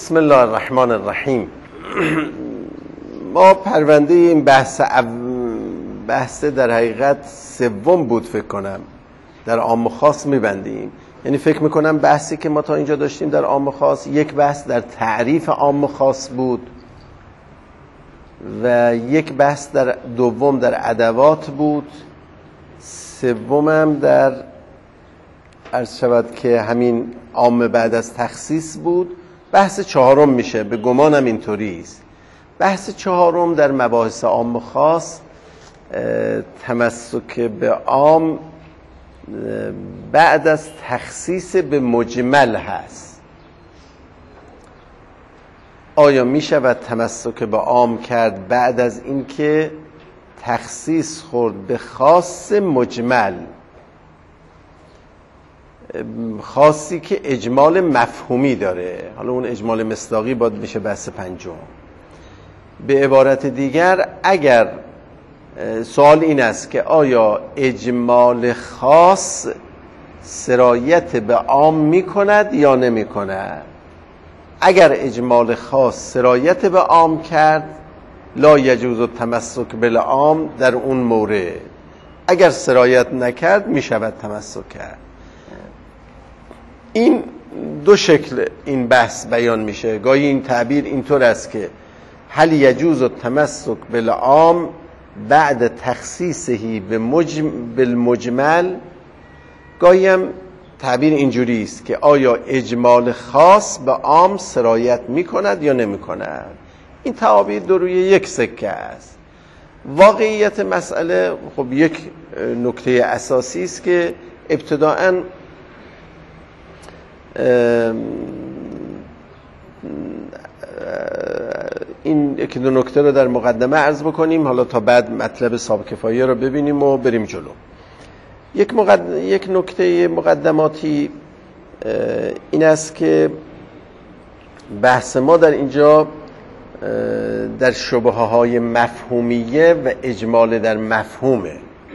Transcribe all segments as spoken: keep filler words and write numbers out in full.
بسم الله الرحمن الرحیم. ما پرونده این بحث بحث در حقیقت سوم بود فکر کنم، در عام و خاص میبندیم. یعنی فکر میکنم بحثی که ما تا اینجا داشتیم در عام و خاص، یک بحث در تعریف عام و خاص بود و یک بحث در دوم در ادوات بود، سومم در عرض شود که همین عام بعد از تخصیص بود. بحث چهارم میشه، به گمانم اینطوری است. بحث چهارم در مباحث عام و خاص تمسک به عام بعد از تخصیص به مجمل هست. آیا می شود تمسک به عام کرد بعد از اینکه تخصیص خورد به خاص مجمل، خاصی که اجمال مفهومی داره؟ حالا اون اجمال مصداقی باید میشه بحث پنجم. به عبارت دیگر، اگر سوال این است که آیا اجمال خاص سرایت به عام می کند یا نمی کند؟ اگر اجمال خاص سرایت به عام کرد، لا یجوز التمسک بالعام در اون مورد. اگر سرایت نکرد می شود تمسک کرد. این دو شکل این بحث بیان میشه. گاهی این تعبیر اینطور است که هل یجوز التمسک بالعام بعد تخصیصه بالمجمل، گاهی هم تعبیر اینجوری است که آیا اجمال خاص به عام سرایت میکند یا نمیکند. این تعابیر دو روی یک سکه است. واقعیت مسئله خب یک نکته اساسی است که ابتداءً این یکی دو نکته رو در مقدمه عرض بکنیم، حالا تا بعد مطلب صاحب کفایه رو ببینیم و بریم جلو. یک, مقد... یک نکته مقدماتی این است که بحث ما در اینجا در شبهه های مفهومیه و اجمال در مفهومه،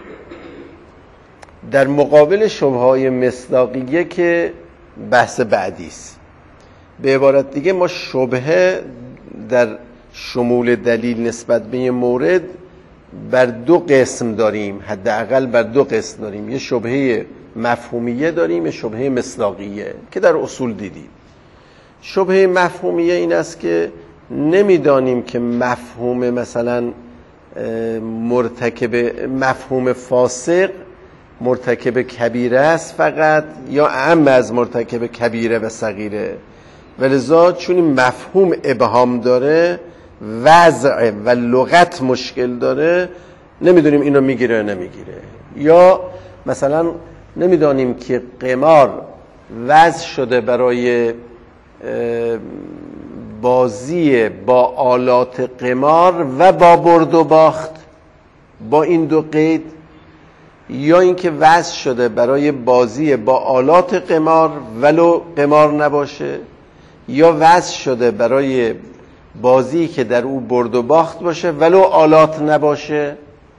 در مقابل شبهه های مصداقیه که بحث بعدی است. به عبارت دیگه، ما شبهه در شمول دلیل نسبت به یه مورد بر دو قسم داریم، حداقل بر دو قسم داریم. یه شبهه مفهومیه داریم، یه شبهه مصداقیه که در اصول دیدیم. شبهه مفهومیه این است که نمیدانیم که مفهوم مثلا مرتکب مفهوم فاسق مرتکب کبیره است فقط یا اعم از مرتکب کبیره و صغیره، ولذا چون این مفهوم ابهام داره، وضع و لغت مشکل داره، نمیدونیم اینو میگیره یا نمیگیره. یا مثلا نمیدانیم که قمار وضع شده برای بازی با آلات قمار و با برد و باخت، با این دو قید، یا اینکه وضع شده برای بازی با آلات قمار ولو قمار نباشه، یا وضع شده برای بازی که در او برد و باخت باشه ولو آلات نباشه،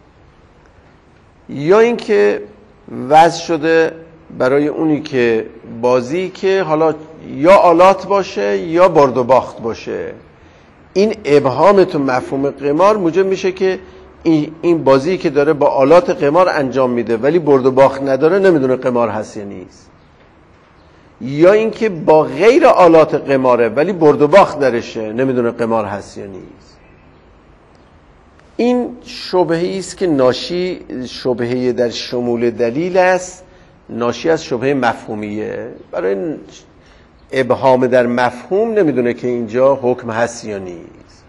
یا اینکه وضع شده برای اونی که بازی که حالا یا آلات باشه یا برد و باخت باشه. این ابهام تو مفهوم قمار موجب میشه که این بازی که داره با آلات قمار انجام میده ولی برد و باخت نداره، نمیدونه قمار هست یا نیست. یا اینکه با غیر آلات قماره ولی برد و باخت درشه، نمیدونه قمار هست یا نیست. این شبهه‌ای است که ناشی شبهه در شمول دلیل است، ناشی از شبهه مفهومیه. برای ابهام در مفهوم نمیدونه که اینجا حکم هست یا نیست.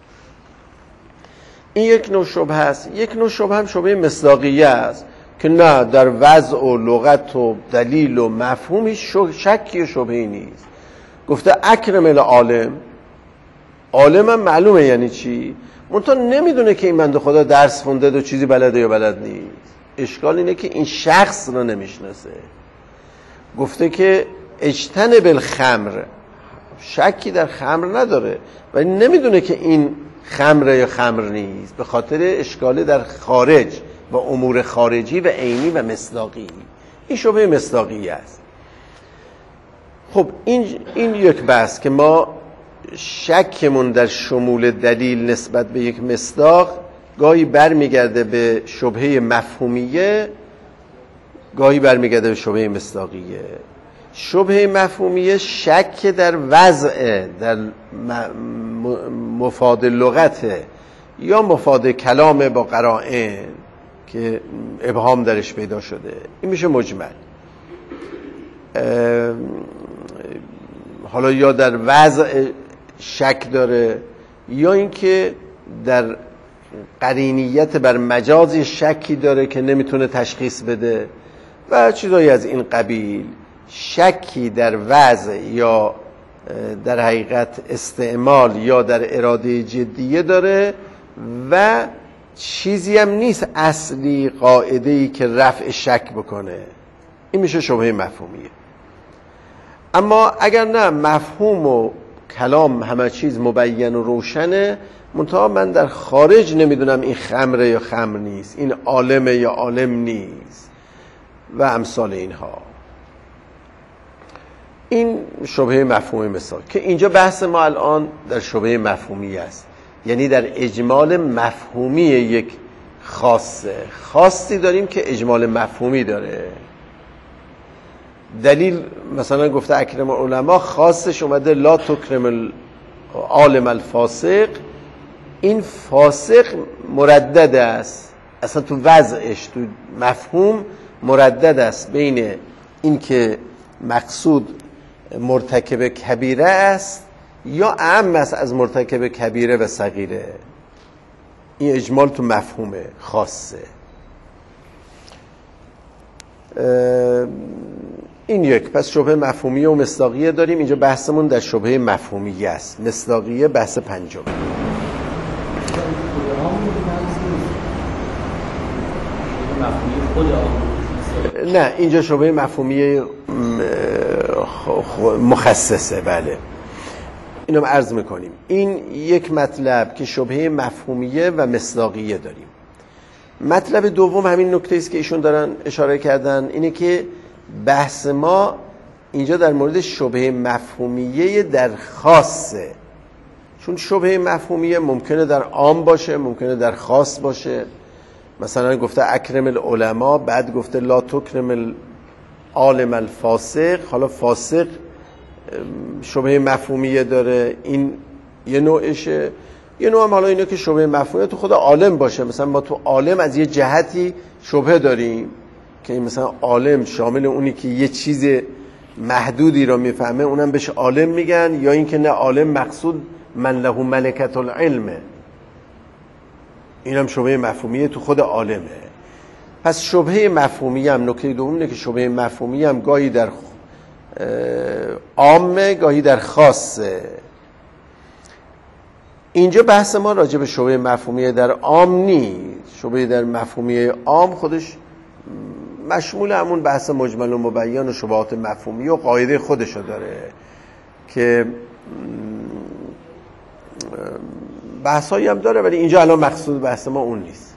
این یک نوع شبهه است. یک نوع شبهه هم شبهه مصداقیه است که نه، در وضع و لغت و دلیل و مفهومی شکی و شبهه‌ای نیست. گفته اکرم العالم، عالم هم معلومه یعنی چی، منتها نمیدونه که این بنده خدا درس خونده و چیزی بلده یا بلد نیست. اشکال اینه که این شخص رو نمیشناسه. گفته که اجتنب الخمر، شکی در خمر نداره ولی نمیدونه که این خمر یا خمر نیست، به خاطر اشکال در خارج و امور خارجی و عینی و مصداقی. این شبهه مصداقی است. خب این این یک بحث که ما شکمون در شمول دلیل نسبت به یک مصداق گاهی برمیگرده به شبهه مفهومیه، گاهی برمیگرده به شبهه مصداقیه. شبهه مفهومیه شک در وضع، در مفاد لغته یا مفاد کلام با قرائن که ابهام درش پیدا شده، این میشه مجمل. حالا یا در وضع شک داره یا اینکه در قرینیت بر مجازی شکی داره که نمیتونه تشخیص بده و چیزایی از این قبیل. شکی در وضع یا در حقیقت استعمال یا در اراده جدیه داره و چیزی هم نیست اصلی قاعده‌ای که رفع شک بکنه. این میشه شبهه مفهومیه. اما اگر نه مفهوم و کلام همه چیز مبین و روشنه، منتها من در خارج نمیدونم این خمره یا خمر نیست، این عالمه یا عالم نیست و امثال اینها، این شبهه مفهومی مثال که اینجا بحث ما الان در شبهه مفهومی است، یعنی در اجمال مفهومی یک خاصه. خاصی داریم که اجمال مفهومی داره. دلیل مثلا گفته اکرم العلماء، خاصش اومده لا تکرم العالم الفاسق. این فاسق مردد است، اصلا تو وضعش تو مفهوم مردد است بین این که مقصود مرتکب کبیره است یا اعم است از مرتکب کبیره و صغیره. این اجمال تو مفهومه خاصه. این یک. پس شبهه مفهومیه و مصداقیه داریم. اینجا بحثمون در شبهه مفهومیه است. مصداقیه بحث پنجم. نه، اینجا شبهه مفهومیه مخصصه. بله، اینو عرض میکنیم. این یک مطلب که شبهه مفهومیه و مصداقیه داریم. مطلب دوم همین نکته است که ایشون دارن اشاره کردن، اینه که بحث ما اینجا در مورد شبهه مفهومیه در خاصه. چون شبهه مفهومیه ممکنه در عام باشه، ممکنه در خاص باشه. مثلا گفته اکرم العلماء، بعد گفته لا تکرم العالم الفاسق. حالا فاسق شبهه مفهومیه داره، این یه نوعشه. یه نوع هم حالا اینه که شبهه مفهومیه تو خود عالم باشه. مثلا ما تو عالم از یه جهتی شبهه داریم که مثلا عالم شامل اونی که یه چیز محدودی رو میفهمه، اونم بهش عالم میگن، یا اینکه نه عالم مقصود من له ملکت العلمه، اینم شبهه مفهومیه تو خود عالمه. پس شبهه مفهومیه هم نکته دوم اینه که شبهه مفهومیه هم گاهی در عامه گاهی در خاصه. اینجا بحث ما راجع به شبهه مفهومیه در عام نیست. شبهه در مفهومیه عام خودش مشمول همون بحث مجمل و مبین و شبهات مفهومی و قاعده خودشو داره که بحثایی هم داره، ولی اینجا الان مقصود بحث ما اون نیست.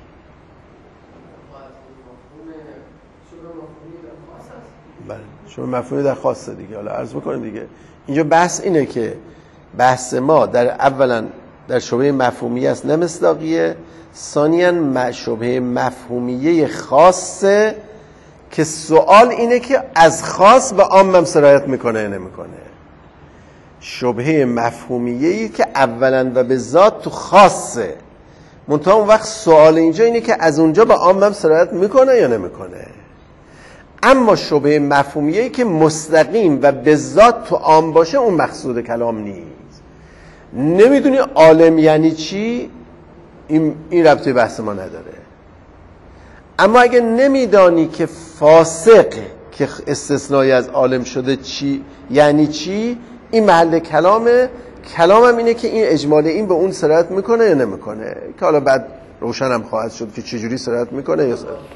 بله، شبهه مفهومی در خاصه دیگه. حالا عرض بکنیم دیگه. اینجا بحث اینه که بحث ما در اولا در شبهه مفهومی است نه مصداقیه، ثانیاً شبهه مفهومیه خاصه که سوال اینه که از خاص به عام هم سرایت میکنه یا نمیکنه. شبهه مفهومیه‌ای که اولا و به ذات تو خاصه، منتها اون وقت سوال اینجا اینه که از اونجا به عام هم سرایت میکنه یا نمیکنه. اما شبهه مفهومیه‌ای که مستقیم و به ذات تو عام باشه، اون مقصود کلام نیست. نمیدونی عالم یعنی چی، این این ربطی بحث ما نداره. اما اگه نمیدانی که فاسق که استثنایی از عالم شده چی یعنی چی، این محل کلامه. کلامم اینه که این اجمال این به اون سرایت میکنه یا نمیکنه، که حالا بعد روشن هم خواهد شد که چجوری سرایت میکنه یا سرایت.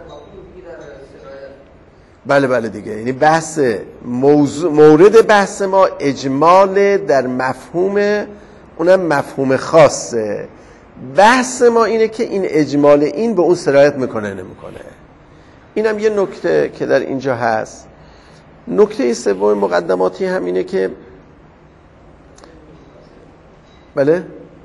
بله بله دیگه. یعنی بحث موضوع مورد بحث ما اجمال در مفهوم، اونم مفهوم خاصه. بحث ما اینه که این اجمال این به اون سرایت میکنه نمیکنه. اینم یه نکته که در اینجا هست. نکته سوم مقدماتی هم اینه که بله؟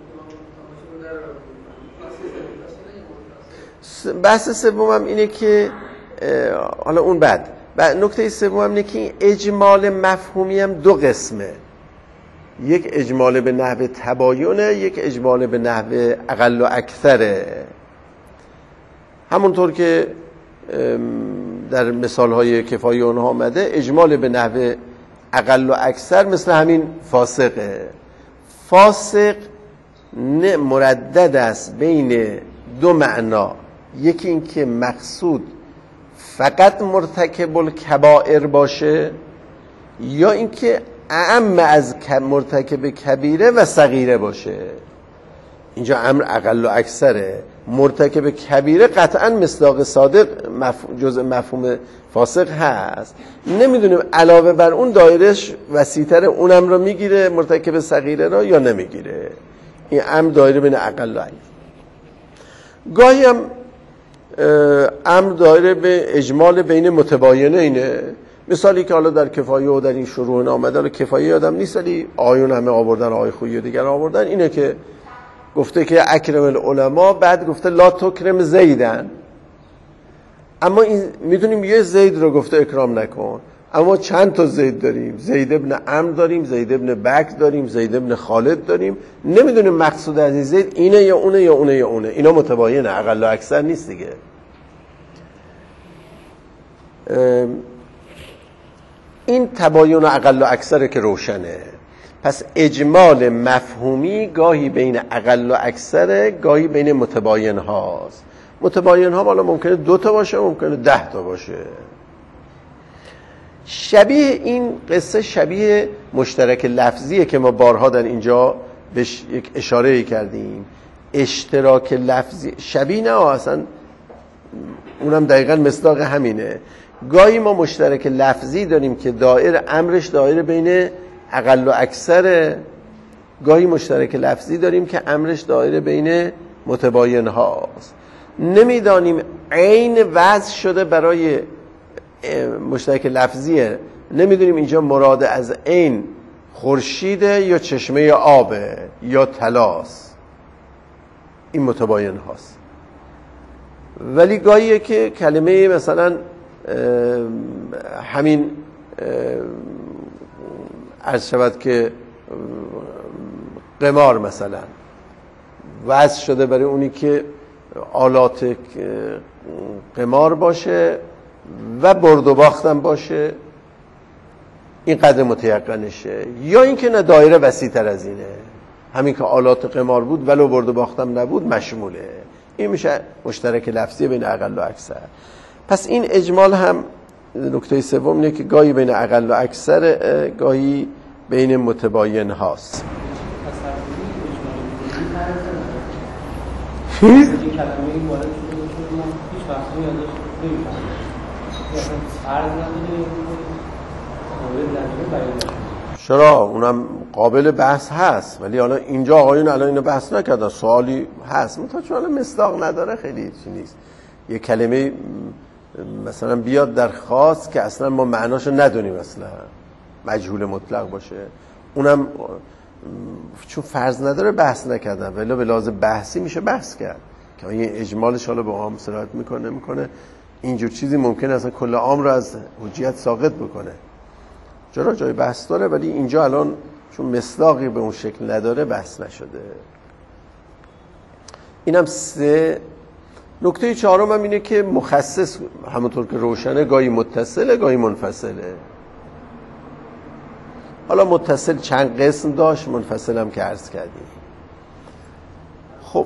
بحث سومم اینه که حالا اون بعد نکته سومم اینه که اجمال مفهومی هم دو قسمه، یک اجمال به نحو تباینه، یک اجمال به نحو اقل و اکثره. همونطور که در مثالهای کفایه اونها آمده، اجمال به نحو اقل و اکثر مثل همین فاسقه. فاسق مردد است بین دو معنا، یکی این که مقصود فقط مرتکب الکبائر باشه، یا اینکه اعم از مرتکب کبیره و صغیره باشه. اینجا امر اقل و اکثره. مرتکب کبیره قطعا مصداق صادق مفهوم جزء مفهوم فاسق هست، نمیدونیم علاوه بر اون دایرش وسیع‌تر اونم رو میگیره مرتکب صغیره رو یا نمیگیره. این امر دایره بین اقل و اکثر. گاهی هم امر دایره به اجمال بین متباینه اینه. مثالی که حالا در کفایه و در این شروع آمده، کفایه یادم نیست ولی آیون همه آوردن، آی خویی دیگر آوردن، اینه که گفته که اکرم العلماء، بعد گفته لا تکرم زیدن. اما این میدونیم یه زید رو گفته اکرام نکن، اما چند تا زید داریم، زید ابن عمرو داریم، زید ابن بکر داریم، زید ابن خالد داریم، نمیدونیم مقصود از این زید اینه یا اونه یا اونه یا اونه. اینا متباینه، اقل و اکثر نیست دیگه. این تباین اقل و اکثره که روشنه. پس اجمال مفهومی گاهی بین اقل و اکثره، گاهی بین متباین هاست. متباین ها حالا ممکنه دو تا باشه، ممکنه ده تا باشه. شبیه این قصه شبیه مشترک لفظیه که ما بارها در اینجا بهش یک اشاره کردیم. اشتراک لفظی شبیه نه اصلا، اونم دقیقاً مصداق همینه. گاهی ما مشترک لفظی داریم که دایر امرش دایر بین اقل و اکثره، گاهی مشترک لفظی داریم که امرش دایر بین متباین هاست. نمیدانیم عین وضع شده برای مشترک لفظیه، نمیدونیم اینجا مراد از عین خورشیده یا چشمه آبه یا طلاست. این متباین هاست. ولی گاهیه که کلمه مثلا همین عرض شود که قمار مثلا وضع شده برای اونی که آلات قمار باشه و برد و باختم باشه، این قدر متیقنشه. یا اینکه نه، دایره وسیع تر از اینه، همین که آلات قمار بود ولو برد و باختم نبود مشموله. این میشه مشترک لفظی بین اقل و اکثر. پس این اجمال هم نکته سوم اینه که گاهی بین اقل و اکثر، گاهی بین متباین هاست. چرا؟ اونم قابل بحث هست، ولی حالا اینجا آقایون الان اینو بحث نکردن، سوالی هست منتها چون الان مصداق نداره خیلی چی نیست. یه کلمه مثلا بیاد در خاص که اصلا ما معناشو ندونیم، اصلا مجهول مطلق باشه، اونم چون فرض نداره بحث نکردن، ولی به لحاظ بحثی میشه بحث کرد که این اجمالش حالا به عام صراحت میکنه میکنه اینجور چیزی ممکنه اصلا کل عام رو از حجیت ساقط بکنه. چرا؟ جای بحث داره، ولی اینجا الان چون مصداقی به اون شکل نداره بحث نشده. اینم سه. نکته چهارم هم اینه که مخصص همونطور که روشنه گاهی متصله گاهی منفصله. حالا متصل چند قسم داشت، منفصل هم که عرض کردیم. خب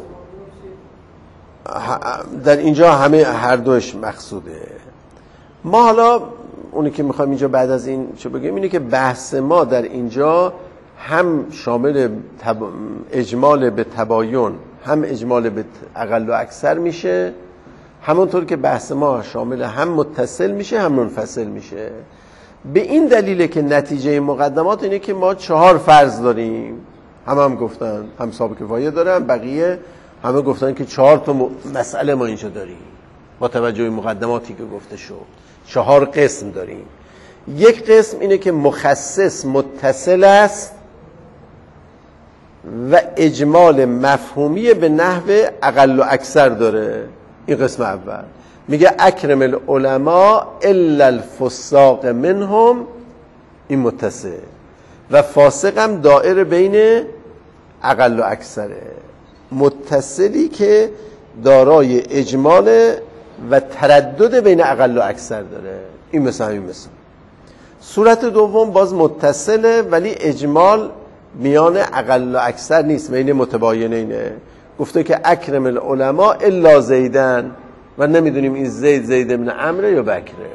در اینجا همه هر دوش مقصوده. ما حالا اونی که میخوایم اینجا بعد از این چه بگیم اینه که بحث ما در اینجا هم شامل تب... اجمال به تباین، هم اجمال به اقل و اکثر میشه، همونطور که بحث ما شامل هم متصل میشه هم منفصل میشه. به این دلیله که نتیجه مقدمات اینه که ما چهار فرض داریم، هم هم گفتن، هم صاحب کفایه دارن، بقیه همه گفتن که چهار تا مسئله ما اینجا داریم با توجه به مقدماتی که گفته شد. چهار قسم داریم. یک قسم اینه که مخصص متصل است و اجمال مفهومی به نحو اقل و اکثر داره. این قسم اول میگه اکرم العلماء الا الفساق منهم، این متصل، و فاسق هم دائر بین اقل و اکثره، متصلی که دارای اجمال و تردد بین اقل و اکثر داره. این مثل همین مثال. صورت دوم باز متصله ولی اجمال میان اقل و اکثر نیست، بین متباینینه. گفته که اکرم العلماء الا زیدن و نمیدونیم این زید زید ابن عمرو یا بکره.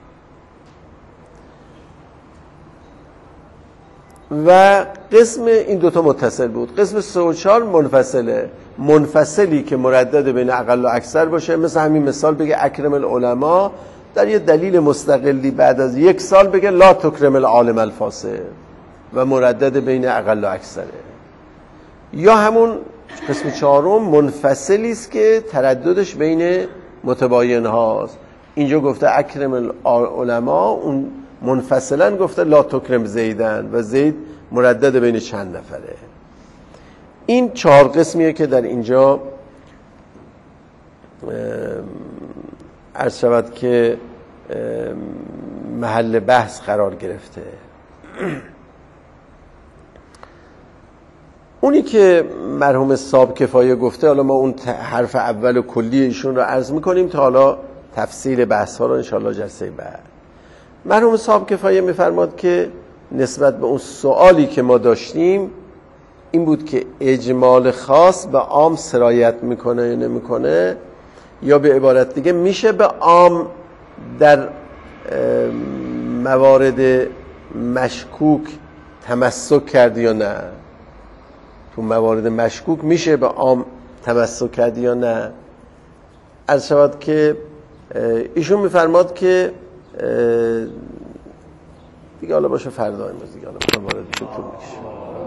و قسم این دوتا متصل بود. قسم سه و چهار منفصله، منفصلی که مردد بین اقل و اکثر باشه. مثل همین مثال بگه اکرم العلماء، در یه دلیل مستقلی بعد از یک سال بگه لا تکرم العالم الفاسق و مردد بین اقل و اکثره. یا همون قسم چهارم منفصلی است که ترددش بین متباین هاست. اینجا گفته اکرم العلماء، اون منفصلا گفته لا تکرم زیدن و زید مردد بین چند نفره. این چهار قسمیه که در اینجا عرض شود که محل بحث قرار گرفته. اونی که مرحوم صاحب کفایه گفته، حالا ما اون حرف اول و کلی ایشون رو عرض میکنیم تا حالا تفصیل بحث ها رو انشاءالله جلسه بعد. مرحوم صاحب کفایه میفرماد که نسبت به اون سوالی که ما داشتیم این بود که اجمال خاص به عام سرایت میکنه یا نمیکنه، یا به عبارت دیگه میشه به عام در موارد مشکوک تمسک کرد یا نه. تو موارد مشکوک میشه به عام تمسک کرد یا نه. عرض شود که ایشون میفرماد که دیگه حالا باشه فردا امروز دیگه حالا وارد طول میشه.